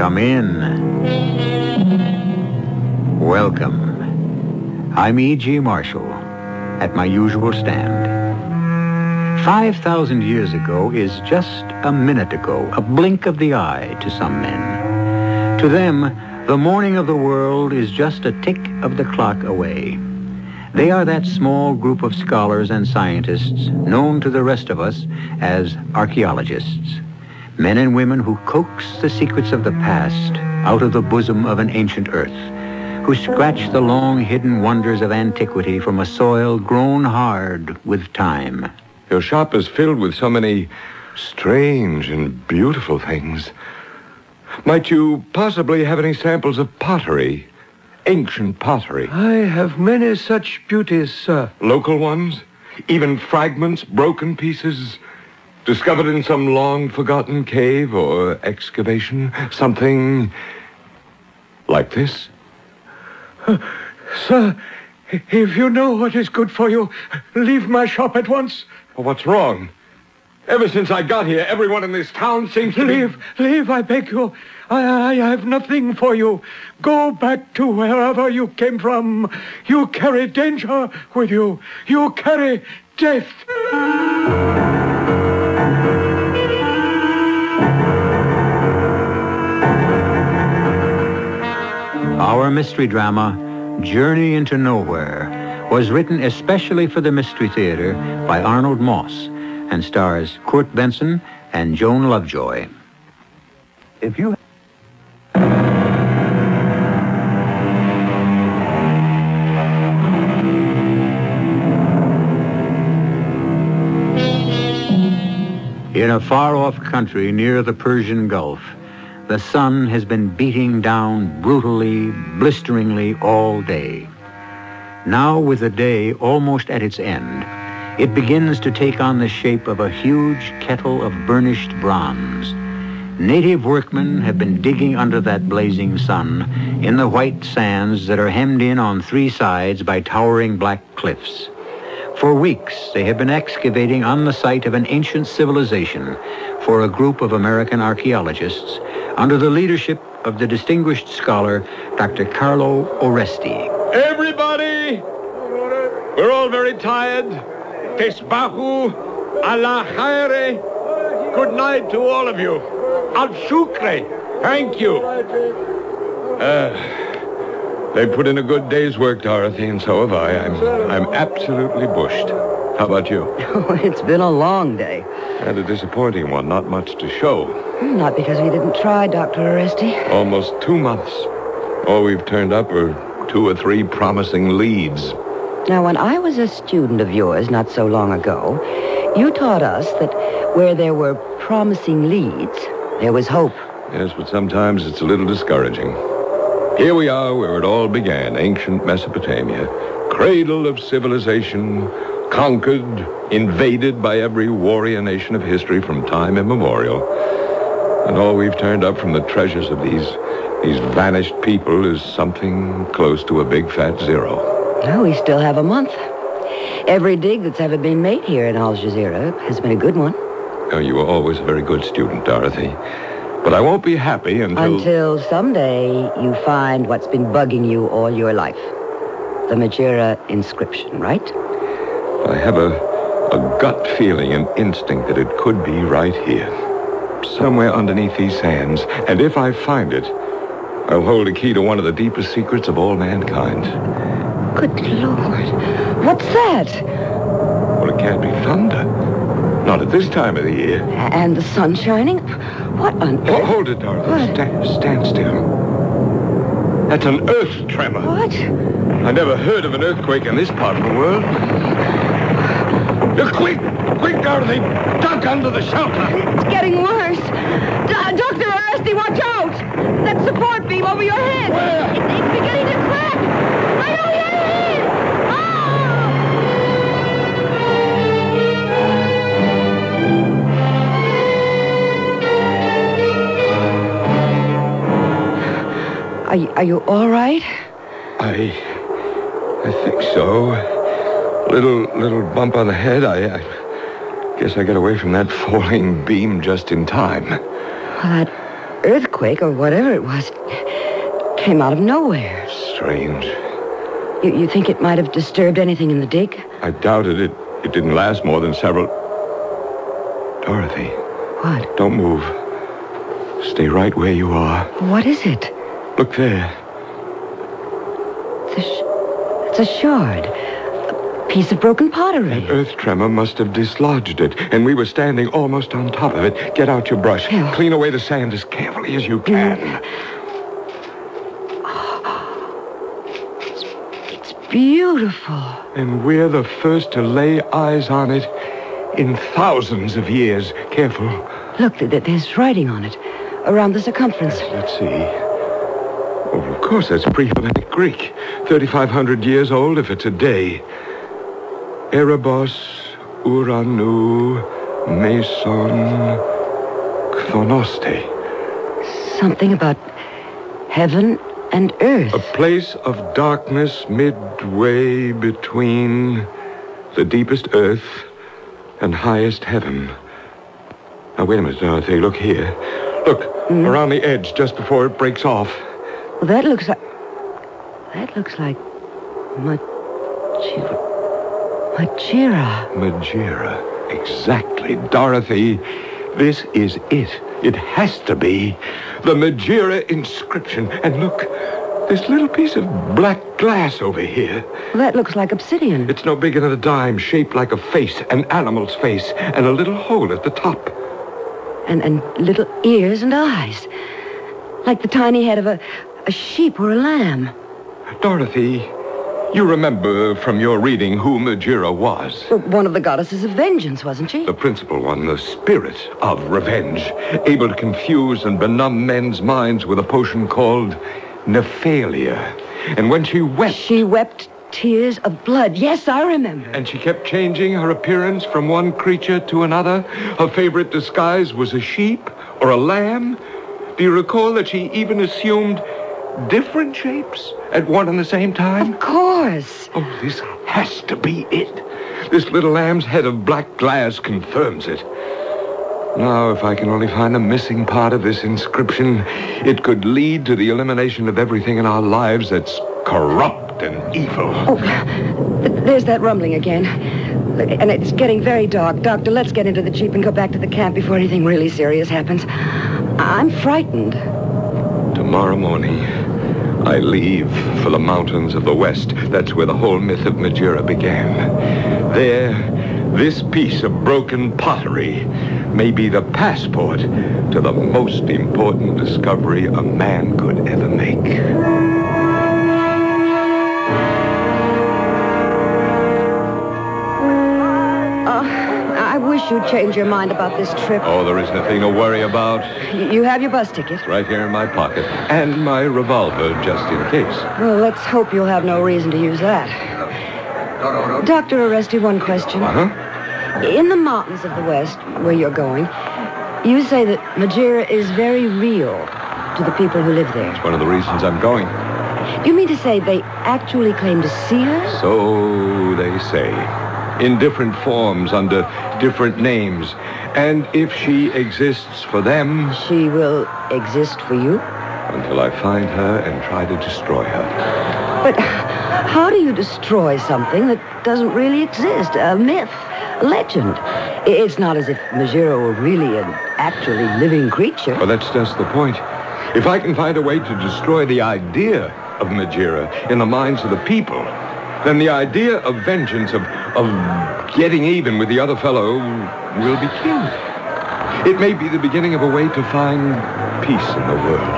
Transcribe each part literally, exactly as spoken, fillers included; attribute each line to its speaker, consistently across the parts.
Speaker 1: Come in. Welcome. I'm E G. Marshall, at my usual stand. Five thousand years ago is just a minute ago, a blink of the eye to some men. To them, the morning of the world is just a tick of the clock away. They are that small group of scholars and scientists known to the rest of us as archaeologists. Men and women who coax the secrets of the past out of the bosom of an ancient earth, who scratch the long-hidden wonders of antiquity from a soil grown hard with time.
Speaker 2: Your shop is filled with so many strange and beautiful things. Might you possibly have any samples of pottery? Ancient pottery.
Speaker 3: I have many such beauties, sir.
Speaker 2: Local ones? Even fragments, broken pieces, discovered in some long-forgotten cave or excavation? Something like this?
Speaker 3: Uh, sir, if you know what is good for you, leave my shop at once.
Speaker 2: Well, what's wrong? Ever since I got here, everyone in this town seems to
Speaker 3: Leave,
Speaker 2: be...
Speaker 3: leave, I beg you. I, I have nothing for you. Go back to wherever you came from. You carry danger with you. You carry death.
Speaker 1: Our mystery drama, Journey into Nowhere, was written especially for the Mystery Theater by Arnold Moss and stars Kurt Benson and Joan Lovejoy. If you... In a far-off country near the Persian Gulf, the sun has been beating down brutally, blisteringly all day. Now, with the day almost at its end, it begins to take on the shape of a huge kettle of burnished bronze. Native workmen have been digging under that blazing sun in the white sands that are hemmed in on three sides by towering black cliffs. For weeks, they have been excavating on the site of an ancient civilization for a group of American archaeologists under the leadership of the distinguished scholar, Doctor Carlo Oresti.
Speaker 2: Everybody! We're all very tired. Tesbahu, Allah khaire. Good night to all of you. Al shukre. Thank you. Uh, they put in a good day's work, Dorothy, and so have I. I'm, I'm absolutely bushed. How about you?
Speaker 4: Oh, it's been a long day.
Speaker 2: And a disappointing one. Not much to show.
Speaker 4: Not because we didn't try, Doctor Oresti.
Speaker 2: Almost two months. All we've turned up are two or three promising leads.
Speaker 4: Now, when I was a student of yours not so long ago, you taught us that where there were promising leads, there was hope.
Speaker 2: Yes, but sometimes it's a little discouraging. Here we are where it all began, ancient Mesopotamia. Cradle of civilization, conquered, invaded by every warrior nation of history from time immemorial. And all we've turned up from the treasures of these, these vanished people is something close to a big fat zero.
Speaker 4: No, we still have a month. Every dig that's ever been made here in Al Jazeera has been a good one.
Speaker 2: Oh, you were always a very good student, Dorothy. But I won't be happy until...
Speaker 4: Until someday you find what's been bugging you all your life. The Majera inscription, right?
Speaker 2: I have a, a gut feeling, an instinct that it could be right here. Somewhere underneath these sands. And if I find it, I'll hold a key to one of the deepest secrets of all mankind.
Speaker 4: Good Lord. What's that?
Speaker 2: Well, it can't be thunder. Not at this time of the year.
Speaker 4: And the sun shining? What on earth?
Speaker 2: Oh, hold it, Dorothy.
Speaker 4: What?
Speaker 2: Stand, stand still. That's an earth tremor.
Speaker 4: What?
Speaker 2: I never heard of an earthquake in this part of the world. Look, quick! Quick, Dorothy! Duck under the shelter!
Speaker 4: It's getting worse. D- Doctor Oresti, watch out! That support beam over your head!
Speaker 2: Where?
Speaker 4: It, it's beginning to crack! Right over your head! Ah! Are you, are you all right?
Speaker 2: I... I think so. Little, little bump on the head. I, I guess I got away from that falling beam just in time.
Speaker 4: Well, that earthquake or whatever it was came out of nowhere.
Speaker 2: Strange.
Speaker 4: You, you think it might have disturbed anything in the dig?
Speaker 2: I doubted it. It didn't last more than several... Dorothy.
Speaker 4: What?
Speaker 2: Don't move. Stay right where you are.
Speaker 4: What is it?
Speaker 2: Look there.
Speaker 4: It's a, sh- it's a shard. A piece of broken pottery.
Speaker 2: An earth tremor must have dislodged it, and we were standing almost on top of it. Get out your brush.
Speaker 4: Yeah.
Speaker 2: Clean away the sand as carefully as you can.
Speaker 4: It's, it's beautiful.
Speaker 2: And we're the first to lay eyes on it in thousands of years. Careful.
Speaker 4: Look, th- th- there's writing on it. Around the circumference.
Speaker 2: Let's see. Oh, of course, that's pre-Hellenic Greek. thirty-five hundred years old if it's a day. Erebos, Uranu, Meson, Ktonoste.
Speaker 4: Something about heaven and earth.
Speaker 2: A place of darkness midway between the deepest earth and highest heaven. Now, wait a minute, Dorothy. Look here. Look, mm. around the edge, just before it breaks off.
Speaker 4: Well, that looks like... That looks like... Majira. Majira.
Speaker 2: Majira. Exactly. Dorothy, this is it. It has to be. The Majira inscription. And look, this little piece of black glass over here.
Speaker 4: Well, that looks like obsidian.
Speaker 2: It's no bigger than a dime, shaped like a face, an animal's face, and a little hole at the top.
Speaker 4: And, and little ears and eyes. Like the tiny head of a, a sheep or a lamb.
Speaker 2: Dorothy, you remember from your reading who Majira was?
Speaker 4: Well, one of the goddesses of vengeance, wasn't she?
Speaker 2: The principal one, the spirit of revenge, able to confuse and benumb men's minds with a potion called Nephalia. And when she wept...
Speaker 4: She wept tears of blood. Yes, I remember.
Speaker 2: And she kept changing her appearance from one creature to another. Her favorite disguise was a sheep or a lamb. Do you recall that she even assumed different shapes at one and the same time?
Speaker 4: Of course.
Speaker 2: Oh, this has to be it. This little lamb's head of black glass confirms it. Now, if I can only find the missing part of this inscription, it could lead to the elimination of everything in our lives that's corrupt and evil.
Speaker 4: Oh, there's that rumbling again. And it's getting very dark. Doctor, let's get into the Jeep and go back to the camp before anything really serious happens. I'm frightened.
Speaker 2: Tomorrow morning, I leave for the mountains of the west. That's where the whole myth of Majira began. There, this piece of broken pottery may be the passport to the most important discovery a man could ever make.
Speaker 4: I wish you'd change your mind about this trip.
Speaker 2: Oh, there is nothing to worry about.
Speaker 4: Y- you have your bus ticket?
Speaker 2: It's right here in my pocket. And my revolver, just in case.
Speaker 4: Well, let's hope you'll have no reason to use that. Doctor Oresti, one question.
Speaker 2: Uh-huh.
Speaker 4: In the mountains of the west, where you're going, you say that Majira is very real to the people who live there.
Speaker 2: It's one of the reasons I'm going.
Speaker 4: You mean to say they actually claim to see her?
Speaker 2: So they say. In different forms, under different names. And if she exists for them...
Speaker 4: She will exist for you?
Speaker 2: Until I find her and try to destroy her.
Speaker 4: But how do you destroy something that doesn't really exist? A myth, a legend. It's not as if Majira were really an actually living creature.
Speaker 2: Well, that's just the point. If I can find a way to destroy the idea of Majira in the minds of the people, then the idea of vengeance, of, of getting even with the other fellow, will be killed. It may be the beginning of a way to find peace in the world.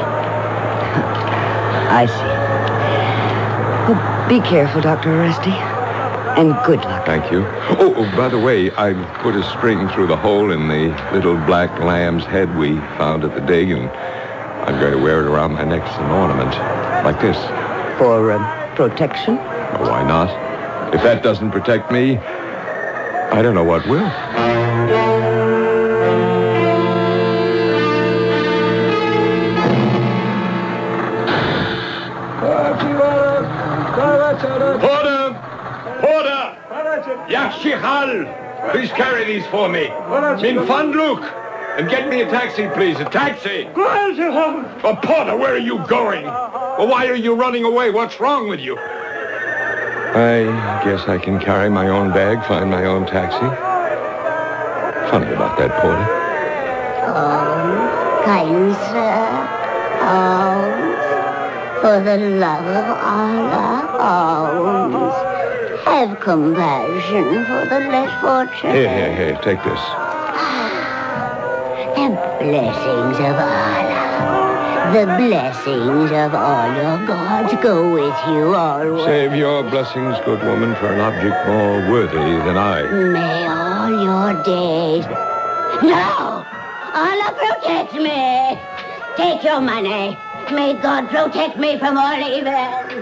Speaker 4: I see. Well, be careful, Doctor Oresti. And good luck.
Speaker 2: Thank you. Oh, oh, by the way, I've put a string through the hole in the little black lamb's head we found at the dig, and I'm going to wear it around my neck as an ornament, like this.
Speaker 4: For uh, protection?
Speaker 2: Well, why not? If that doesn't protect me, I don't know what will. Porter! Porter! Yakshichal! Please carry these for me. Min Fandluk! And get me a taxi, please. A taxi.
Speaker 3: Well,
Speaker 2: Oh, Porter, where are you going? Well, why are you running away? What's wrong with you? I guess I can carry my own bag, find my own taxi. Funny about that, Porter.
Speaker 5: Oh, kind sir. Oh, for the love of Allah, alms. Have compassion for the less fortunate.
Speaker 2: Here, here, here, take this.
Speaker 5: The blessings of Allah, the blessings of all your gods go with you always.
Speaker 2: Save your blessings, good woman, for an object more worthy than I.
Speaker 5: May all your days... No! Allah protect me! Take your money. May God protect me from all evil.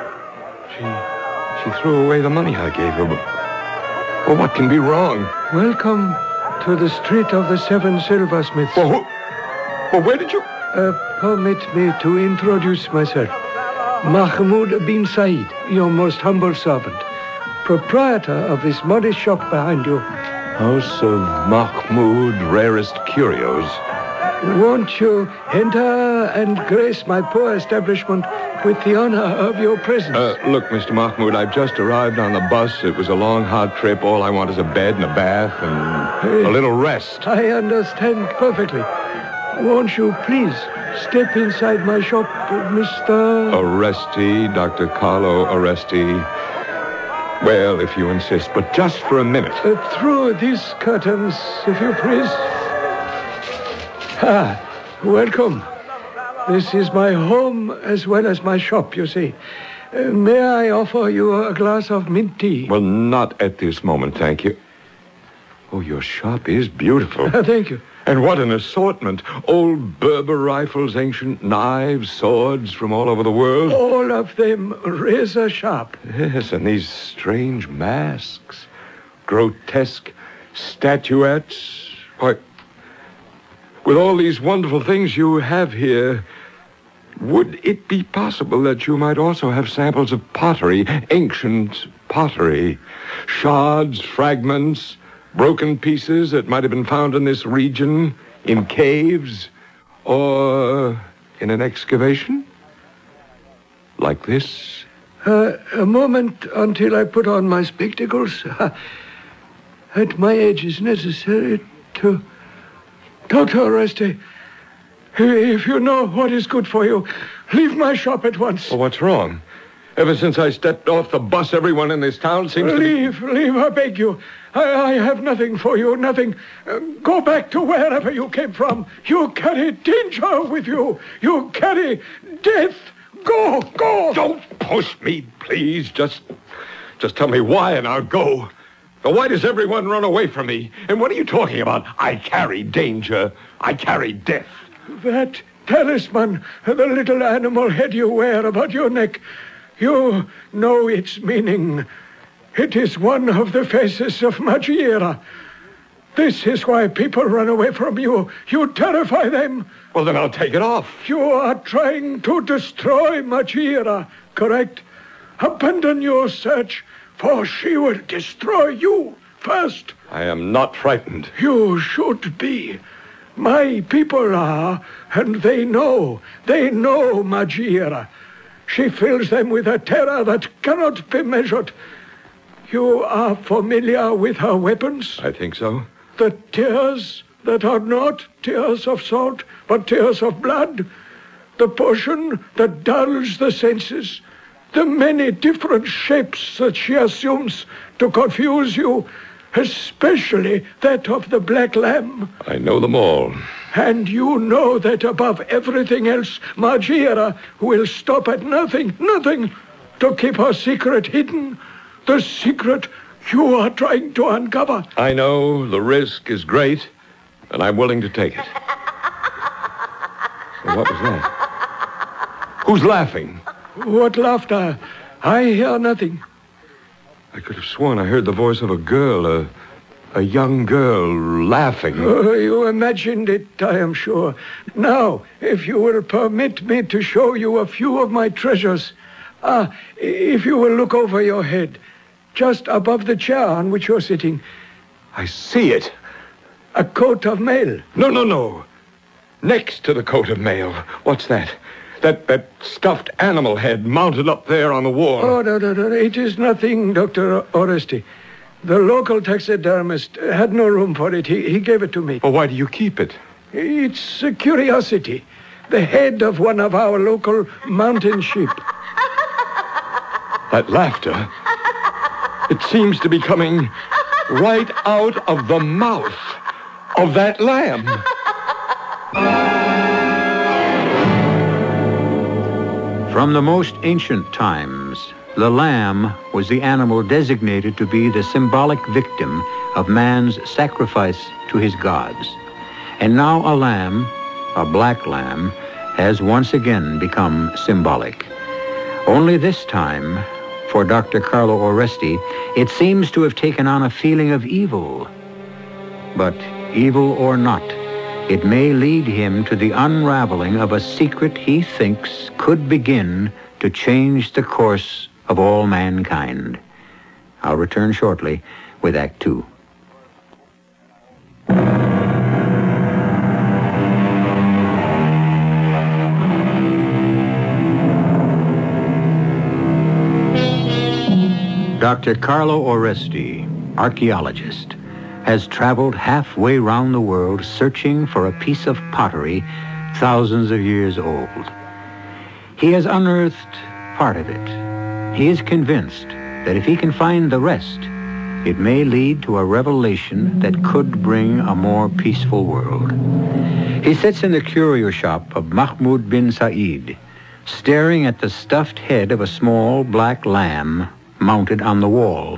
Speaker 2: She, she threw away the money I gave her. But, well, what can be wrong?
Speaker 3: welcome to the street of the seven silversmiths.
Speaker 2: Well, who, well where did you...
Speaker 3: Uh, permit me to introduce myself. Mahmoud bin Said, your most humble servant, proprietor of this modest shop behind you.
Speaker 2: House of Mahmoud, rarest curios.
Speaker 3: Won't you enter and grace my poor establishment with the honor of your presence?
Speaker 2: Uh, look, Mister Mahmoud, I've just arrived on the bus. It was a long, hard trip. All I want is a bed and a bath and a little rest.
Speaker 3: I understand perfectly. Won't you please step inside my shop, Mister
Speaker 2: Arresti, Doctor Carlo Arresti. Well, if you insist, but just for a minute.
Speaker 3: Uh, through these curtains, if you please. Ah, welcome. This is my home as well as my shop, you see. Uh, may I offer you a glass of mint tea?
Speaker 2: Well, not at this moment, thank you. Oh, your shop is beautiful.
Speaker 3: Uh, thank you.
Speaker 2: And what an assortment. Old Berber rifles, ancient knives, swords from all over the world.
Speaker 3: All of them razor sharp.
Speaker 2: Yes, and these strange masks, grotesque statuettes. Why, with all these wonderful things you have here, would it be possible that you might also have samples of pottery, ancient pottery, shards, fragments, broken pieces that might have been found in this region, in caves, or in an excavation? Like this?
Speaker 3: Uh, a moment until I put on my spectacles. At my age, it's necessary to... Doctor Arresti, if you know what is good for you, leave my shop at once.
Speaker 2: Well, what's wrong? Ever since I stepped off the bus, everyone in this town seems
Speaker 3: leave,
Speaker 2: to be...
Speaker 3: Leave, I beg you. I, I have nothing for you, nothing. Uh, go back to wherever you came from. You carry danger with you. You carry death. Go, go.
Speaker 2: Don't push me, please. Just, just tell me why and I'll go. But why does everyone run away from me? And what are you talking about? I carry danger. I carry death.
Speaker 3: That talisman, the little animal head you wear about your neck, you know its meaning. It is one of the faces of Maghera. This is why people run away from you. You terrify them.
Speaker 2: Well, then I'll take it off.
Speaker 3: You are trying to destroy Maghera, correct? Abandon your search, for she will destroy you first.
Speaker 2: I am not frightened.
Speaker 3: You should be. My people are, and they know. They know Maghera. She fills them with a terror that cannot be measured. You are familiar with her weapons?
Speaker 2: I think so.
Speaker 3: The tears that are not tears of salt, but tears of blood. The potion that dulls the senses. The many different shapes that she assumes to confuse you, especially that of the black lamb.
Speaker 2: I know them all.
Speaker 3: And you know that above everything else, Maghera will stop at nothing, nothing, to keep her secret hidden. The secret you are trying to uncover.
Speaker 2: I know the risk is great, and I'm willing to take it. Well, what was that? Who's laughing?
Speaker 3: What laughter? I hear nothing.
Speaker 2: I could have sworn I heard the voice of a girl, a, a young girl, laughing.
Speaker 3: Oh, you imagined it, I am sure. Now, if you will permit me to show you a few of my treasures. Ah, if you will look over your head, just above the chair on which you're sitting.
Speaker 2: I see it.
Speaker 3: A coat of mail.
Speaker 2: No, no, no. Next to the coat of mail. What's that? That that stuffed animal head mounted up there on the wall.
Speaker 3: Oh, no, no, no. It is nothing, Doctor Oresti. The local taxidermist had no room for it. He, he gave it to me.
Speaker 2: Well, why do you keep it?
Speaker 3: It's a curiosity. The head of one of our local mountain sheep.
Speaker 2: That laughter, it seems to be coming right out of the mouth of that lamb.
Speaker 1: From the most ancient times, the lamb was the animal designated to be the symbolic victim of man's sacrifice to his gods. And now a lamb, a black lamb, has once again become symbolic. Only this time, for Doctor Carlo Oresti, it seems to have taken on a feeling of evil. But evil or not, it may lead him to the unraveling of a secret he thinks could begin to change the course of all mankind. I'll return shortly with Act Two. Doctor Carlo Oresti, archaeologist, has traveled halfway round the world searching for a piece of pottery thousands of years old. He has unearthed part of it. He is convinced that if he can find the rest, it may lead to a revelation that could bring a more peaceful world. He sits in the curio shop of Mahmoud bin Said, staring at the stuffed head of a small black lamb mounted on the wall.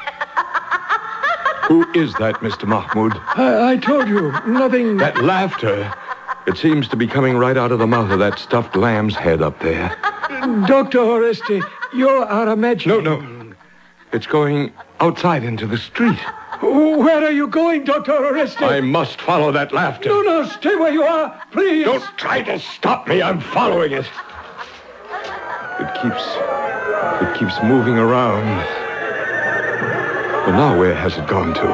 Speaker 2: Who is that, Mister Mahmoud?
Speaker 3: I, I told you, nothing...
Speaker 2: That laughter, it seems to be coming right out of the mouth of that stuffed lamb's head up there.
Speaker 3: Doctor Oresti, you are imagining...
Speaker 2: No, no. It's going outside into the street.
Speaker 3: Where are you going, Doctor Oresti?
Speaker 2: I must follow that laughter.
Speaker 3: No, no, stay where you are, please.
Speaker 2: Don't try to stop me. I'm following it. It keeps... It keeps moving around. Well, now where has it gone to?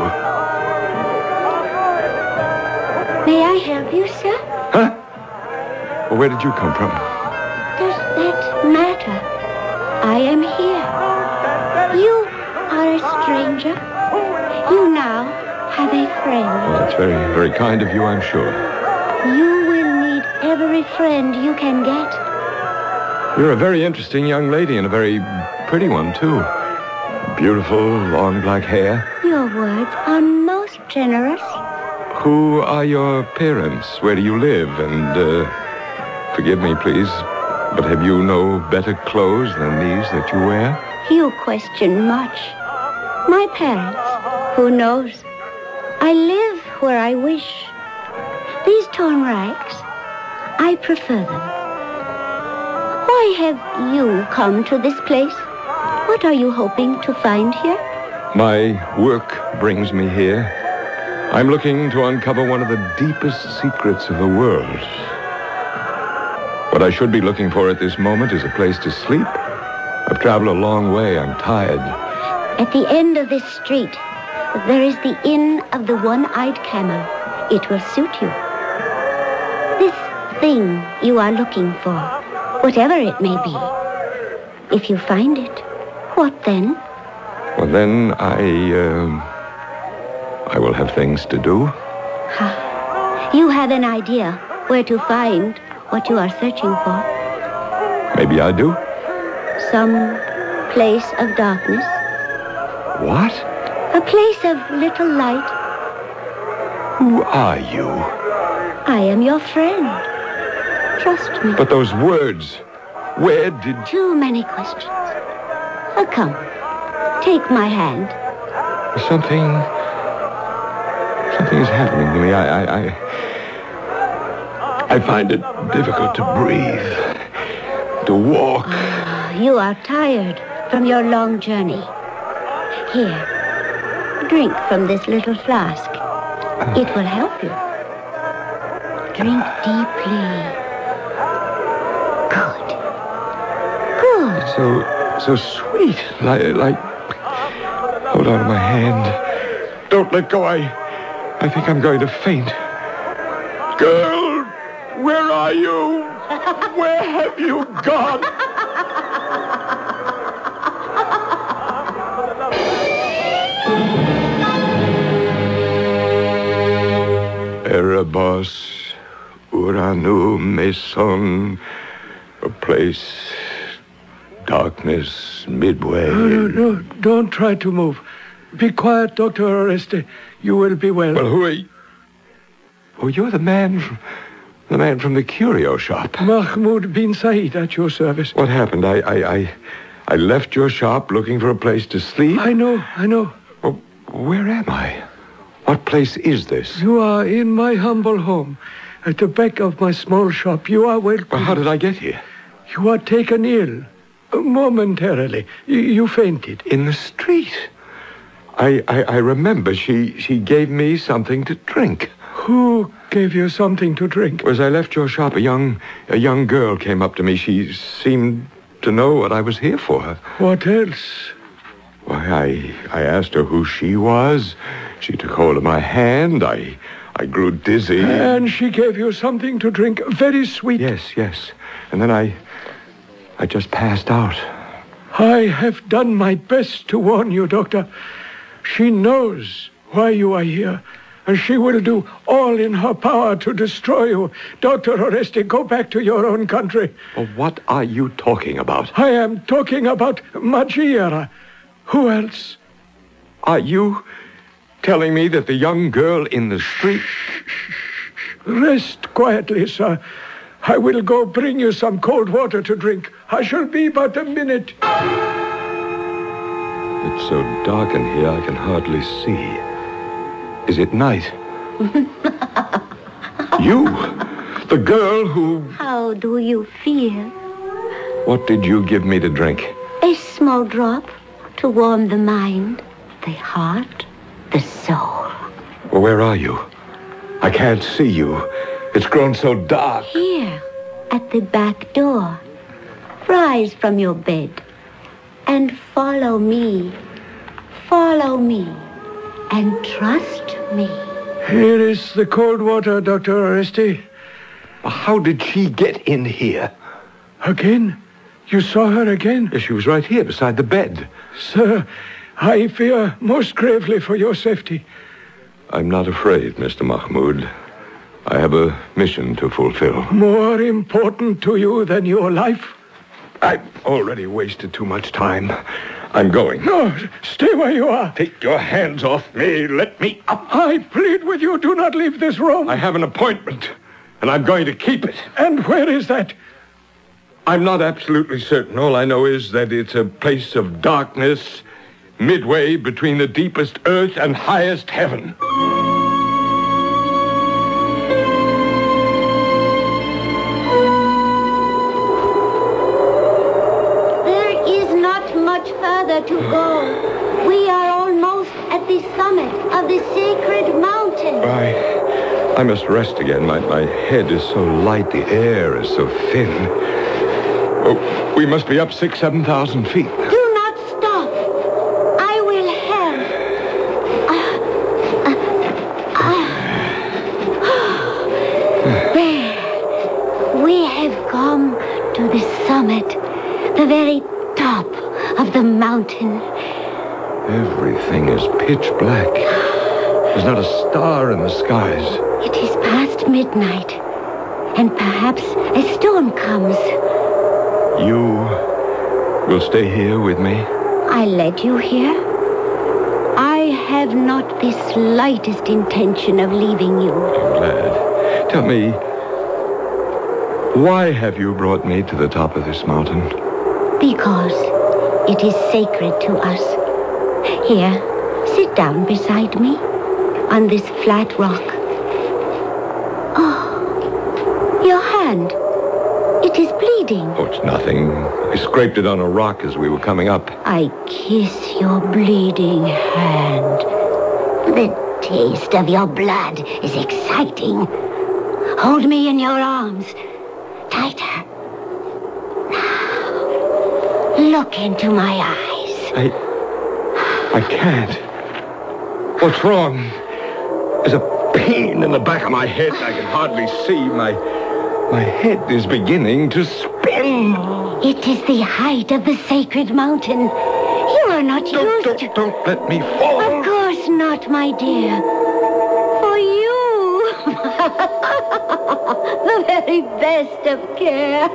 Speaker 5: May I help you, sir?
Speaker 2: Huh? Well, where did you come from?
Speaker 5: Does that matter? I am here. You are a stranger. You now have a friend.
Speaker 2: Well, that's very, very kind of you, I'm sure.
Speaker 5: You will need every friend you can get.
Speaker 2: You're a very interesting young lady, and a very pretty one, too. Beautiful, long black hair.
Speaker 5: Your words are most generous.
Speaker 2: Who are your parents? Where do you live? And, uh, forgive me, please, but have you no better clothes than these that you wear?
Speaker 5: You question much. My parents, who knows? I live where I wish. These torn rags, I prefer them. Why have you come to this place? What are you hoping to find here?
Speaker 2: My work brings me here. I'm looking to uncover one of the deepest secrets of the world. What I should be looking for at this moment is a place to sleep. I've traveled a long way. I'm tired.
Speaker 5: At the end of this street, there is the Inn of the One-Eyed Camel. It will suit you. This thing you are looking for, whatever it may be, if you find it, what then?
Speaker 2: Well, then I, uh, I will have things to do.
Speaker 5: Ha. You have an idea where to find what you are searching for?
Speaker 2: Maybe I do.
Speaker 5: Some place of darkness.
Speaker 2: What?
Speaker 5: A place of little light.
Speaker 2: Who are you?
Speaker 5: I am your friend. Trust me.
Speaker 2: But those words, where did...
Speaker 5: Too many questions. Oh, come. Take my hand.
Speaker 2: Something... Something is happening to me. I... I, I, I find it difficult to breathe. To walk.
Speaker 5: You are tired from your long journey. Here, drink from this little flask. It will help you. Drink deeply. Good. Good.
Speaker 2: So, so sweet. Like, like... Hold on to my hand. Don't let go. I, I think I'm going to faint.
Speaker 3: Girl, where are you? Where have you gone?
Speaker 2: Erebos, Uranu, Meson, a place, darkness, midway.
Speaker 3: No, no, no, don't try to move. Be quiet, Doctor Oreste. You will be well.
Speaker 2: Well, who are you? Oh, you're the man, from, the man from the curio shop.
Speaker 3: Mahmoud bin Said at your service.
Speaker 2: What happened? I, I, I, I left your shop looking for a place to sleep.
Speaker 3: I know, I know.
Speaker 2: Well, where am I? What place is this?
Speaker 3: You are in my humble home, at the back of my small shop. You are welcome.
Speaker 2: Well, how did I get here?
Speaker 3: You are taken ill. Momentarily. You, you fainted.
Speaker 2: In the street. I, I, I remember she, she gave me something to drink.
Speaker 3: Who gave you something to drink?
Speaker 2: As I left your shop, a young, a young girl came up to me. She seemed to know what I was here for.
Speaker 3: What else?
Speaker 2: Why, I, I asked her who she was. She took hold of my hand. I, I grew dizzy.
Speaker 3: And she gave you something to drink, very sweet.
Speaker 2: Yes, yes. And then I, I just passed out.
Speaker 3: I have done my best to warn you, Doctor. She knows why you are here, and she will do all in her power to destroy you. Doctor Oreste, go back to your own country.
Speaker 2: Well, what are you talking about?
Speaker 3: I am talking about Magiera. Who else?
Speaker 2: Are you telling me that the young girl in the street...
Speaker 3: Rest quietly, sir. I will go bring you some cold water to drink. I shall be but a minute.
Speaker 2: It's so dark in here I can hardly see. Is it night? You, the girl who...
Speaker 5: How do you feel?
Speaker 2: What did you give me to drink?
Speaker 5: A small drop to warm the mind, the heart, the soul.
Speaker 2: Well, where are you? I can't see you. It's grown so dark.
Speaker 5: Here, at the back door. Rise from your bed and follow me. Follow me and trust me.
Speaker 3: Here is the cold water, Doctor Oreste.
Speaker 2: How did she get in here?
Speaker 3: Again? You saw her again?
Speaker 2: Yes, she was right here beside the bed.
Speaker 3: Sir, I fear most gravely for your safety.
Speaker 2: I'm not afraid, Mister Mahmoud. I have a mission to fulfill.
Speaker 3: More important to you than your life?
Speaker 2: I've already wasted too much time. I'm going.
Speaker 3: No, stay where you are.
Speaker 2: Take your hands off me. Let me up.
Speaker 3: I plead with you, do not leave this room.
Speaker 2: I have an appointment, and I'm going to keep it.
Speaker 3: And where is that?
Speaker 2: I'm not absolutely certain. All I know is that it's a place of darkness, midway between the deepest earth and highest heaven.
Speaker 5: Further to go. We are almost at the summit of the sacred mountain.
Speaker 2: I, I must rest again. My, my head is so light. The air is so thin. Oh, we must be up six, seven thousand feet.
Speaker 5: Do not stop. I will help. Uh, uh, uh. There. We have come to the summit, the very top of the mountain.
Speaker 2: Everything is pitch black. There's not a star in the skies.
Speaker 5: It is past midnight, and perhaps a storm comes.
Speaker 2: You will stay here with me?
Speaker 5: I led you here. I have not the slightest intention of leaving you.
Speaker 2: I'm glad. Tell me, why have you brought me to the top of this mountain?
Speaker 5: Because it is sacred to us. Here, sit down beside me on this flat rock. Oh, your hand. It is bleeding.
Speaker 2: Oh, it's nothing. I scraped it on a rock as we were coming up.
Speaker 5: I kiss your bleeding hand. The taste of your blood is exciting. Hold me in your arms. Tighter. Look into my eyes.
Speaker 2: I... I can't. What's wrong? Is a pain in the back of my head. I can hardly see. My, my head is beginning to spin.
Speaker 5: It is the height of the sacred mountain. You are not
Speaker 2: Don't,
Speaker 5: used
Speaker 2: don't,
Speaker 5: to...
Speaker 2: don't let me fall.
Speaker 5: Of course not, my dear. For you. The very best of care.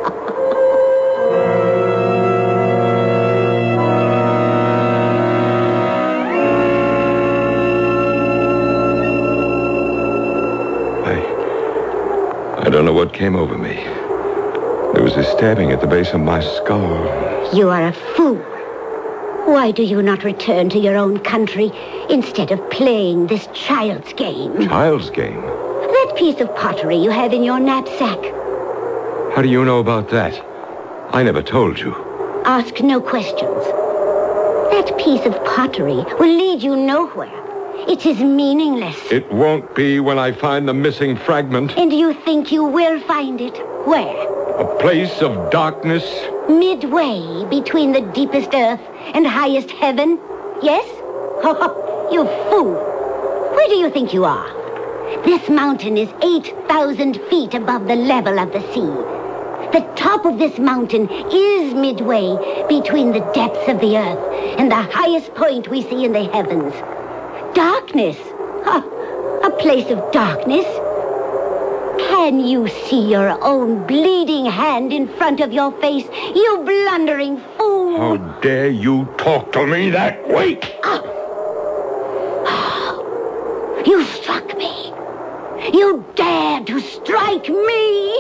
Speaker 2: I don't know what came over me. There was a stabbing at the base of my skull.
Speaker 5: You are a fool. Why do you not return to your own country instead of playing this child's game?
Speaker 2: Child's game?
Speaker 5: That piece of pottery you have in your knapsack.
Speaker 2: How do you know about that? I never told you.
Speaker 5: Ask no questions. That piece of pottery will lead you nowhere. It is meaningless.
Speaker 2: It won't be when I find the missing fragment.
Speaker 5: And you think you will find it? Where?
Speaker 2: A place of darkness.
Speaker 5: Midway between the deepest earth and highest heaven? Yes? You fool. Where do you think you are? This mountain is eight thousand feet above the level of the sea. The top of this mountain is midway between the depths of the earth and the highest point we see in the heavens. Darkness? Huh. A place of darkness? Can you see your own bleeding hand in front of your face, you blundering fool?
Speaker 2: How dare you talk to me that way?
Speaker 5: Ah. You struck me. You dared to strike me.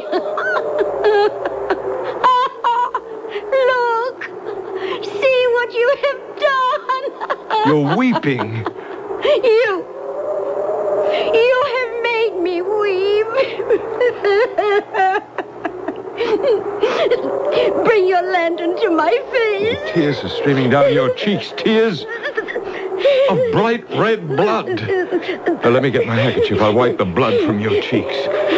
Speaker 5: Look. See what you have done.
Speaker 2: You're weeping.
Speaker 5: You... You have made me weep. Bring your lantern to my face.
Speaker 2: The tears are streaming down your cheeks. Tears of bright red blood. Now, let me get my handkerchief. I'll wipe the blood from your cheeks.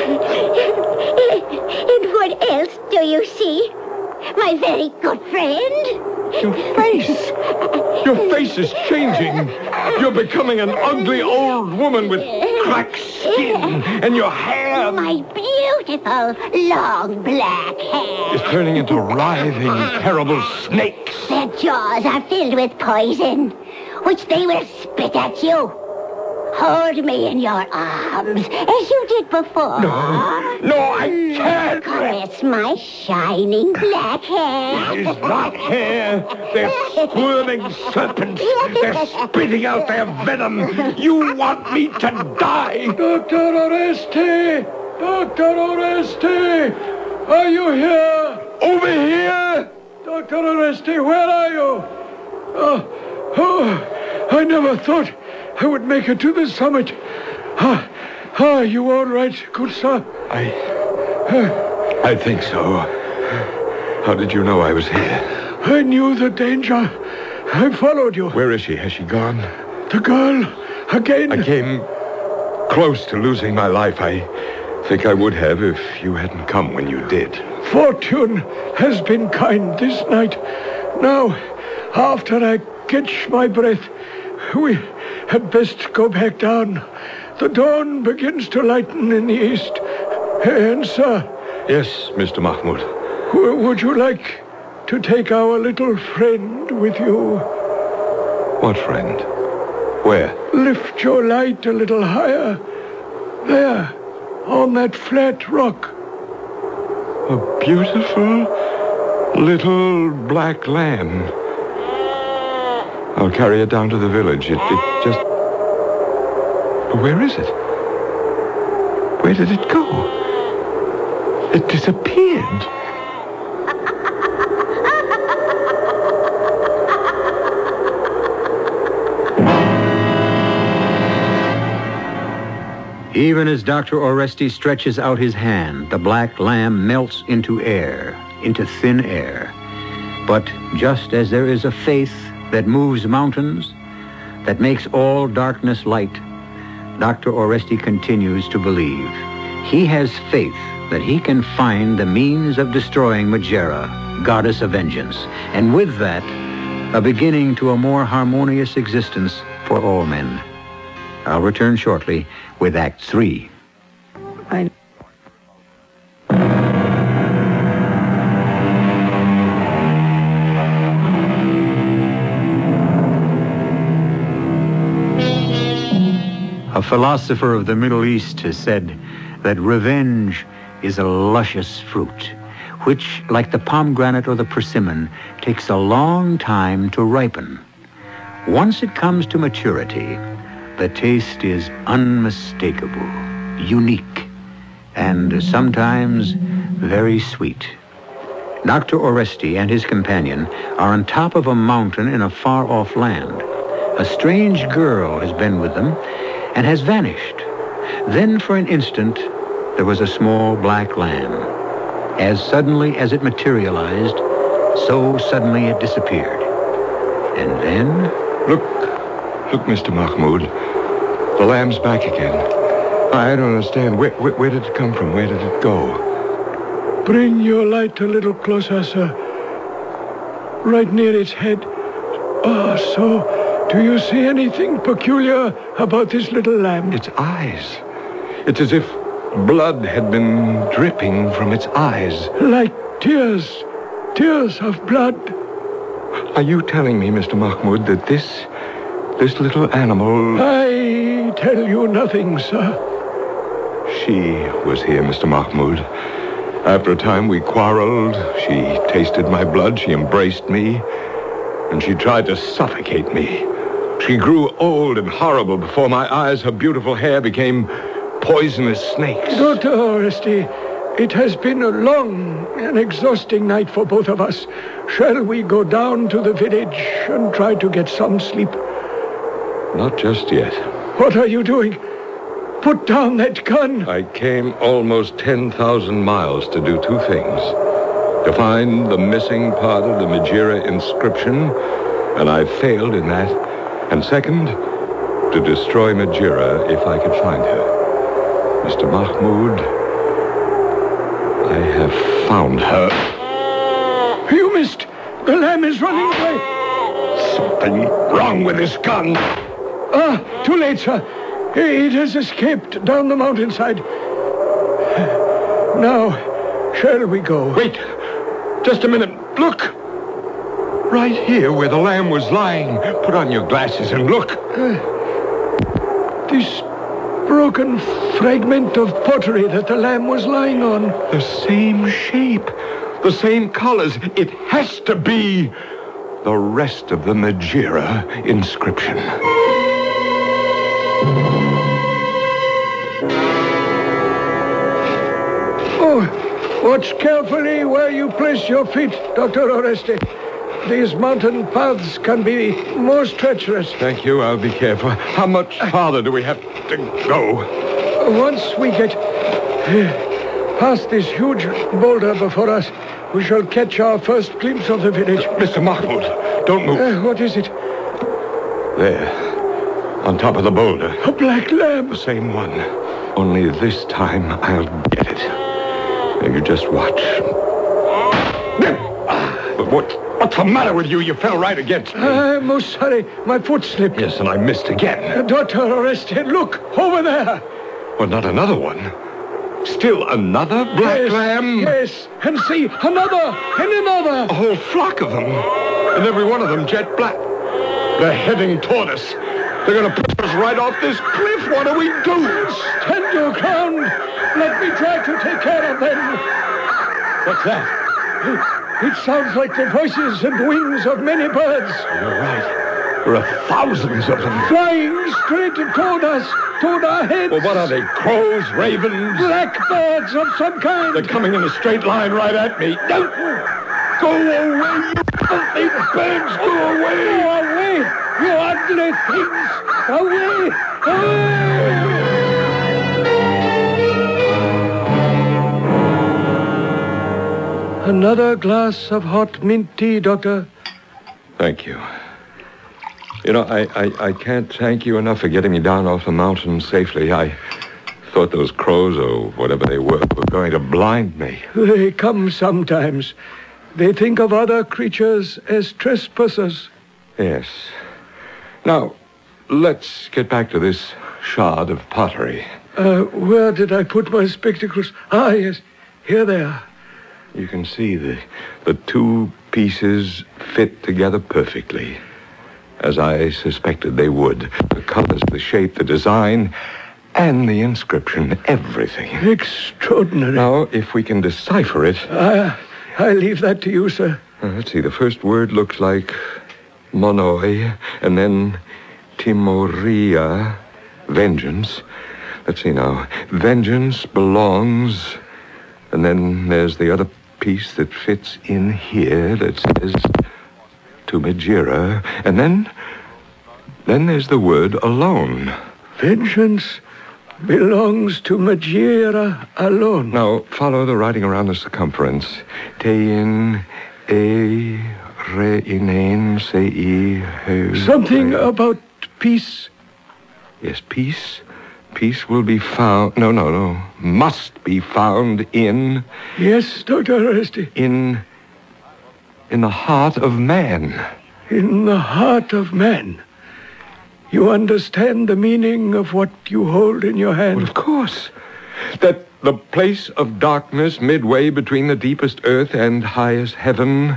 Speaker 5: And what else do you see? My very good friend?
Speaker 2: Your face. Your face is changing. You're becoming an ugly old woman with cracked skin, and your hair...
Speaker 5: My beautiful, long black hair.
Speaker 2: is turning into writhing, terrible snakes.
Speaker 5: Their jaws are filled with poison, which they will spit at you. Hold me in your arms, as you did before.
Speaker 2: No, no, I can't.
Speaker 5: Caress my shining black hair.
Speaker 2: It is not hair. They're squirming serpents. They're spitting out their venom. You want me to die.
Speaker 3: Doctor Oreste! Doctor Oreste! Are you here?
Speaker 2: Over here?
Speaker 3: Doctor Oreste, where are you? Oh, oh, I never thought I would make it to the summit. Ah, ah, you all right, good sir?
Speaker 2: I... I think so. How did you know I was here?
Speaker 3: I knew the danger. I followed you.
Speaker 2: Where is she? Has she gone?
Speaker 3: The girl, again.
Speaker 2: I came close to losing my life. I think I would have if you hadn't come when you did.
Speaker 3: Fortune has been kind this night. Now, after I catch my breath, we had best go back down. The dawn begins to lighten in the east. And, sir...
Speaker 2: Yes, Mister Mahmoud.
Speaker 3: w- Would you like to take our little friend with you?
Speaker 2: What friend? Where?
Speaker 3: Lift your light a little higher. There, on that flat rock.
Speaker 2: A beautiful little black lamb. I'll carry it down to the village. It, it just... Where is it? Where did it go? It disappeared.
Speaker 1: Even as Doctor Oreste stretches out his hand, the black lamb melts into air, into thin air. But just as there is a faith that moves mountains, that makes all darkness light, Doctor Oreste continues to believe. He has faith that he can find the means of destroying Megera, goddess of vengeance, and with that, a beginning to a more harmonious existence for all men. I'll return shortly with with Act Three.
Speaker 4: I...
Speaker 1: A philosopher of the Middle East has said that revenge is a luscious fruit, which, like the pomegranate or the persimmon, takes a long time to ripen. Once it comes to maturity, the taste is unmistakable, unique, and sometimes very sweet. Doctor Oresti and his companion are on top of a mountain in a far-off land. A strange girl has been with them and has vanished. Then for an instant, there was a small black lamb. As suddenly as it materialized, so suddenly it disappeared. And then...
Speaker 2: Look, look, Mister Mahmoud. The lamb's back again. I don't understand. Where, where, where did it come from? Where did it go?
Speaker 3: Bring your light a little closer, sir. Right near its head. Ah, so... Do you see anything peculiar about this little lamb?
Speaker 2: Its eyes. It's as if blood had been dripping from its eyes.
Speaker 3: Like tears. Tears of blood.
Speaker 2: Are you telling me, Mister Mahmoud, that this... this little animal...
Speaker 3: I tell you nothing, sir.
Speaker 2: She was here, Mister Mahmoud. After a time, we quarreled. She tasted my blood. She embraced me. And she tried to suffocate me. She grew old and horrible before my eyes. Her beautiful hair became poisonous snakes.
Speaker 3: Doctor Oresti, it has been a long and exhausting night for both of us. Shall we go down to the village and try to get some sleep?
Speaker 2: Not just yet.
Speaker 3: What are you doing? Put down that gun.
Speaker 2: I came almost ten thousand miles to do two things. To find the missing part of the Majira inscription, and I failed in that. And second, to destroy Majira if I could find her. Mister Mahmoud, I have found her.
Speaker 3: You missed. The lamb is running away.
Speaker 2: Something wrong with this gun.
Speaker 3: Ah, too late, sir. It has escaped down the mountainside. Now, shall we go?
Speaker 2: Wait. Just a minute. Look. Right here where the lamb was lying. Put on your glasses and look.
Speaker 3: Uh, this broken fragment of pottery that the lamb was lying on.
Speaker 2: The same shape. The same colors. It has to be the rest of the Majira inscription.
Speaker 3: Oh, watch carefully where you place your feet, Doctor Oresti. These mountain paths can be most treacherous.
Speaker 2: Thank you. I'll be careful. How much farther do we have to go?
Speaker 3: Once we get past this huge boulder before us, we shall catch our first glimpse of the village.
Speaker 2: Mister Mahmoud, don't move.
Speaker 3: Uh, what is it?
Speaker 2: There, on top of the boulder.
Speaker 3: A black lamb.
Speaker 2: The same one. Only this time I'll get it. Now you just watch. But what? What's the matter with you? You fell right against me.
Speaker 3: I'm most sorry. My foot slipped.
Speaker 2: Yes, and I missed again.
Speaker 3: Uh, Doctor Oresti, look, over there.
Speaker 2: Well, not another one. Still another black
Speaker 3: yes,
Speaker 2: lamb?
Speaker 3: Yes, and see, another, and another.
Speaker 2: A whole flock of them. And every one of them jet black. They're heading toward us. They're going to push us right off this cliff. What do we do?
Speaker 3: Stand your ground. Let me try to take care of them.
Speaker 2: What's that?
Speaker 3: It sounds like the voices and wings of many birds.
Speaker 2: You're right. There are thousands of them.
Speaker 3: Flying straight toward us, toward our heads.
Speaker 2: Well, what are they? Crows, ravens?
Speaker 3: Blackbirds of some kind.
Speaker 2: They're coming in a straight line right at me. Don't go away, you filthy birds. Go away.
Speaker 3: Go away, you ugly things. Away. Away. Another glass of hot mint tea, Doctor.
Speaker 2: Thank you. You know, I, I, I can't thank you enough for getting me down off the mountain safely. I thought those crows, or whatever they were, were going to blind me.
Speaker 3: They come sometimes. They think of other creatures as trespassers.
Speaker 2: Yes. Now, let's get back to this shard of pottery.
Speaker 3: Uh, where did I put my spectacles? Ah, yes. Here they are.
Speaker 2: You can see the, the two pieces fit together perfectly, as I suspected they would. The colors, the shape, the design, and the inscription, everything.
Speaker 3: Extraordinary.
Speaker 2: Now, if we can decipher it...
Speaker 3: I, I leave that to you, sir.
Speaker 2: Uh, let's see, the first word looks like monoi, and then timoria, vengeance. Let's see now. Vengeance belongs... And then there's the other piece that fits in here that says to Magira. And then... Then there's the word alone.
Speaker 3: Vengeance belongs to Magira alone.
Speaker 2: Now, follow the writing around the circumference. Tein, e, re, inen, se, i, he.
Speaker 3: Something
Speaker 2: re.
Speaker 3: about peace.
Speaker 2: Yes, peace. Peace will be found... No, no, no. Must be found in...
Speaker 3: Yes, Doctor Oreste.
Speaker 2: In... In the heart of man.
Speaker 3: In the heart of man. You understand the meaning of what you hold in your hand?
Speaker 2: Well, of course. That the place of darkness midway between the deepest earth and highest heaven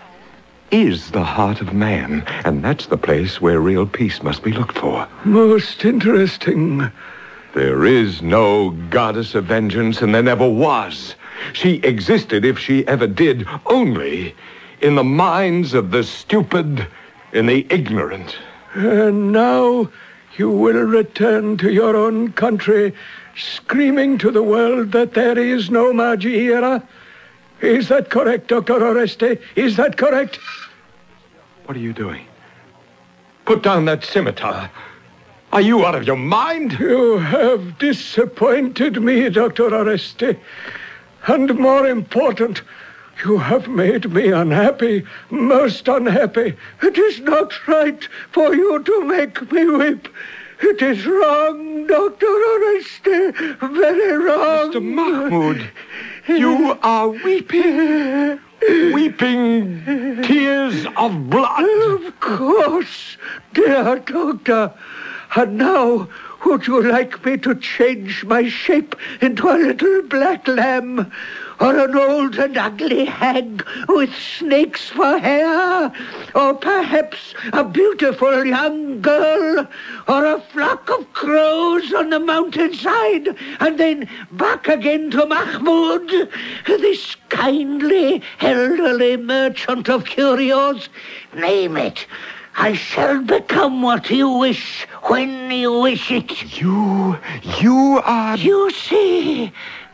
Speaker 2: is the heart of man. And that's the place where real peace must be looked for.
Speaker 3: Most interesting.
Speaker 2: There is no goddess of vengeance, and there never was. She existed, if she ever did, only in the minds of the stupid and the ignorant.
Speaker 3: And now you will return to your own country, screaming to the world that there is no Magira. Is that correct, Doctor Oreste? Is that correct?
Speaker 2: What are you doing? Put down that scimitar. Are you out of your mind?
Speaker 3: You have disappointed me, Doctor Oreste. And more important, you have made me unhappy, most unhappy. It is not right for you to make me weep. It is wrong, Doctor Oreste, very wrong.
Speaker 2: Mister Mahmoud, you are weeping. Weeping tears of blood.
Speaker 3: Of course, dear doctor. And now, would you like me to change my shape into a little black lamb? Or an old and ugly hag with snakes for hair? Or perhaps a beautiful young girl? Or a flock of crows on the mountainside? And then back again to Mahmoud, this kindly, elderly merchant of curios? Name it. I shall become what you wish, when you wish it.
Speaker 2: You, you are...
Speaker 3: You see,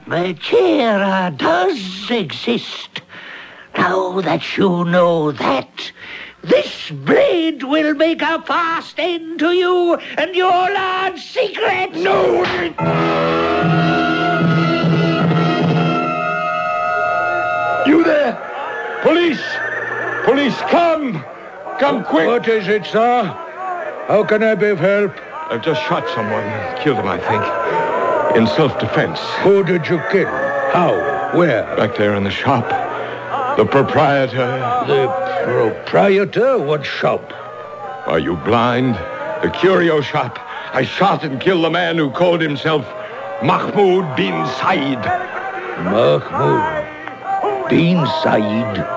Speaker 3: Magira does exist. Now that you know that, this blade will make a fast end to you and your large secret.
Speaker 2: No! You there! Police! Police, come! Come quick!
Speaker 3: What is it, sir? How can I be of help?
Speaker 2: I've just shot someone. Killed him, I think. In self-defense.
Speaker 3: Who did you kill? How? Where?
Speaker 2: Back there in the shop. The proprietor.
Speaker 3: The proprietor? What shop?
Speaker 2: Are you blind? The curio shop. I shot and killed the man who called himself Mahmoud bin Said.
Speaker 3: Mahmoud bin Said?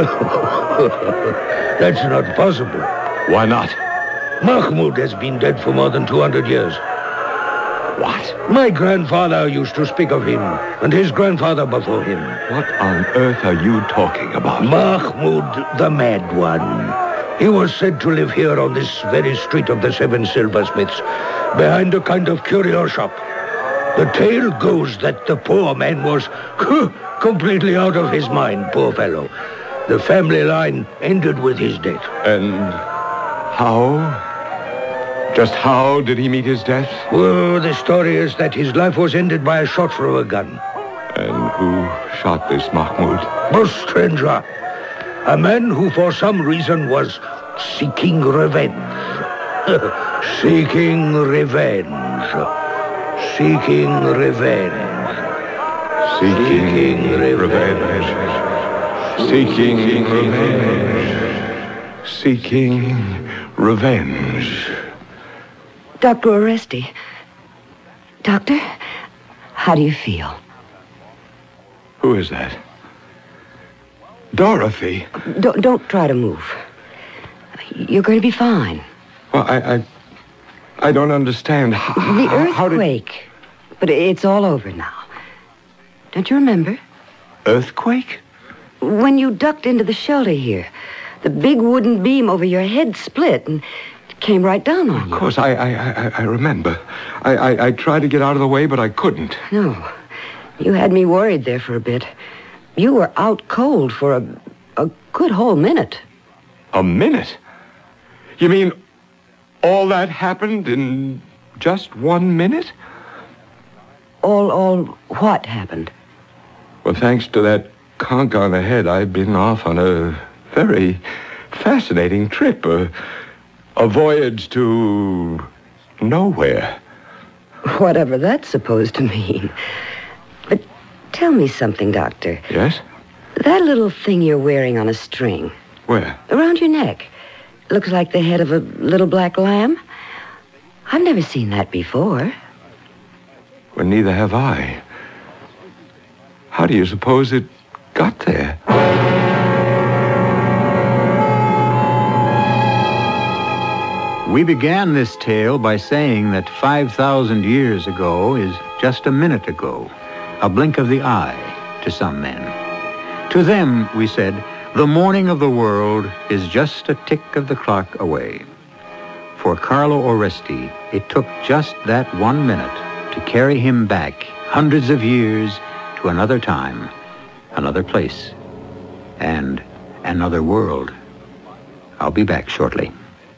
Speaker 3: That's not possible.
Speaker 2: Why not?
Speaker 3: Mahmoud has been dead for more than two hundred years.
Speaker 2: What?
Speaker 3: My grandfather used to speak of him, and his grandfather before him.
Speaker 2: What on earth are you talking about?
Speaker 3: Mahmoud, the mad one. He was said to live here on this very street of the Seven Silversmiths, behind a kind of curio shop. The tale goes that the poor man was completely out of his mind, poor fellow. The family line ended with his death.
Speaker 2: And how? Just how did he meet his death?
Speaker 3: Well, the story is that his life was ended by a shot from a gun.
Speaker 2: And who shot this Mahmoud?
Speaker 3: A stranger. A man who for some reason was seeking revenge. Seeking revenge. Seeking revenge.
Speaker 2: Seeking,
Speaker 3: Seeking
Speaker 2: revenge.
Speaker 3: revenge.
Speaker 2: Seeking revenge. Seeking revenge.
Speaker 4: Doctor Oreste, Doctor, how do you feel?
Speaker 2: Who is that? Dorothy.
Speaker 4: Don't, don't try to move. You're going to be fine.
Speaker 2: Well, I... I, I don't understand. How,
Speaker 4: the
Speaker 2: how did...
Speaker 4: earthquake. But it's all over now. Don't you remember?
Speaker 2: Earthquake?
Speaker 4: When you ducked into the shelter here, the big wooden beam over your head split and it came right down on you.
Speaker 2: Of course, I I, I, I remember. I, I, I tried to get out of the way, but I couldn't.
Speaker 4: No. You had me worried there for a bit. You were out cold for a, a good whole minute.
Speaker 2: A minute? You mean all that happened in just one minute?
Speaker 4: All, all what happened?
Speaker 2: Well, thanks to that conk on the head, I've been off on a very fascinating trip. A, a voyage to nowhere.
Speaker 4: Whatever that's supposed to mean. But tell me something, Doctor.
Speaker 2: Yes?
Speaker 4: That little thing you're wearing on a string.
Speaker 2: Where?
Speaker 4: Around your neck. Looks like the head of a little black lamb. I've never seen that before.
Speaker 2: Well, neither have I. How do you suppose it got there?
Speaker 1: We began this tale by saying that five thousand years ago is just a minute ago, a blink of the eye to some men. To them, we said, the morning of the world is just a tick of the clock away. For Carlo Oresti, it took just that one minute to carry him back hundreds of years to another time, another place, and another world. I'll be back shortly.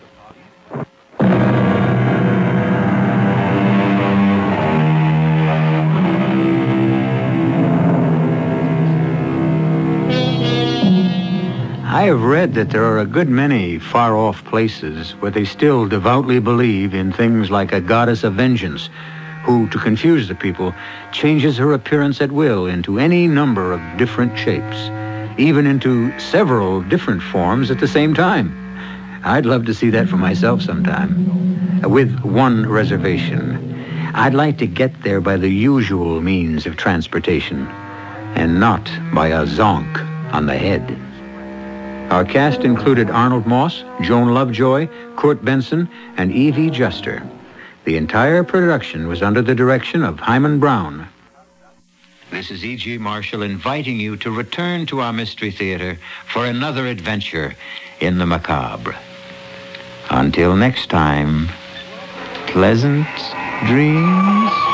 Speaker 1: I have read that there are a good many far-off places where they still devoutly believe in things like a goddess of vengeance, who, to confuse the people, changes her appearance at will into any number of different shapes, even into several different forms at the same time. I'd love to see that for myself sometime, with one reservation. I'd like to get there by the usual means of transportation, and not by a zonk on the head. Our cast included Arnold Moss, Joan Lovejoy, Kurt Benson, and Evie Juster. The entire production was under the direction of Hyman Brown. This is E G. Marshall inviting you to return to our Mystery Theater for another adventure in the macabre. Until next time, pleasant dreams.